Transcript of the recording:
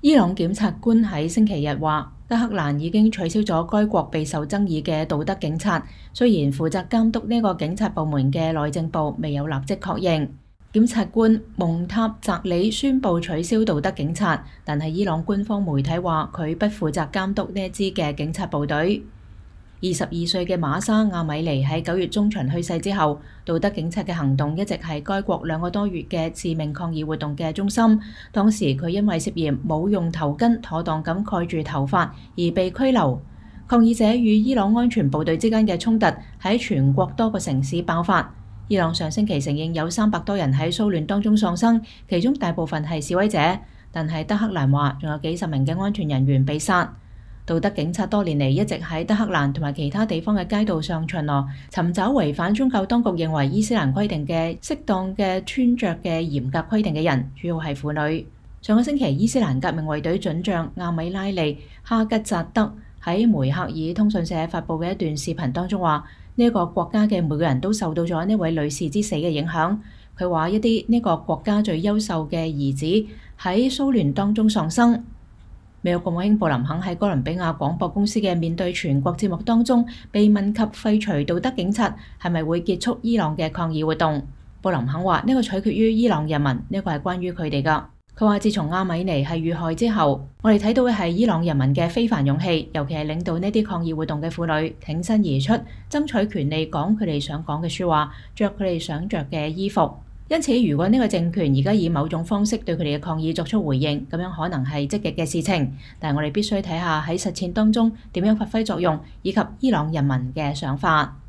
伊朗檢察官喺星期日話，德黑蘭已經取消咗該國備受爭議嘅道德警察，雖然負責監督呢個警察部門嘅內政部未有立即確認。檢察官蒙塔澤里宣布取消道德警察，但係伊朗官方媒體話佢不負責監督呢一支嘅警察部隊。22歲嘅馬沙亞米尼喺9月中旬去世之後，道德警察嘅行動一直係該國2個多月嘅致命抗議活動嘅中心。當時佢因為涉嫌冇用頭巾妥當咁蓋住頭髮而被拘留。抗議者與伊朗安全部隊之間嘅衝突喺全國多個城市爆發。伊朗上星期承認有300多人喺騷亂當中喪生，其中大部分係示威者，但係德黑蘭話仲有幾十名嘅安全人員被殺。道德警察多年嚟一直喺德黑蘭同埋其他地方嘅街道上巡邏，尋找違反宗教當局認為伊斯蘭規定嘅適當嘅穿着嘅嚴格規定嘅人，主要係婦女。上個星期，伊斯蘭革命衛隊准將亞米拉利哈吉扎德喺梅克爾通訊社發布嘅一段視頻當中話，呢個國家嘅每個人都受到咗呢位女士之死嘅影響。佢話一啲呢個國家最優秀嘅兒子喺騷亂當中喪生。美國國務卿布林肯喺哥倫比亞廣播公司嘅面對全國節目當中，被問及廢除道德警察係咪會結束伊朗嘅抗議活動。布林肯話呢個取決於伊朗人民，呢個係關於佢哋㗎。佢話自從阿米尼係遇害之後，我哋睇到嘅係伊朗人民嘅非凡勇氣，尤其係領導呢啲抗議活動嘅婦女挺身而出，爭取權利，講佢哋想講嘅説話，着佢哋想着嘅衣服。因此，如果呢個政權而家以某種方式對佢哋嘅抗議作出回應，咁樣可能係積極嘅事情。但係我哋必須睇下喺實踐當中點樣發揮作用，以及伊朗人民嘅想法。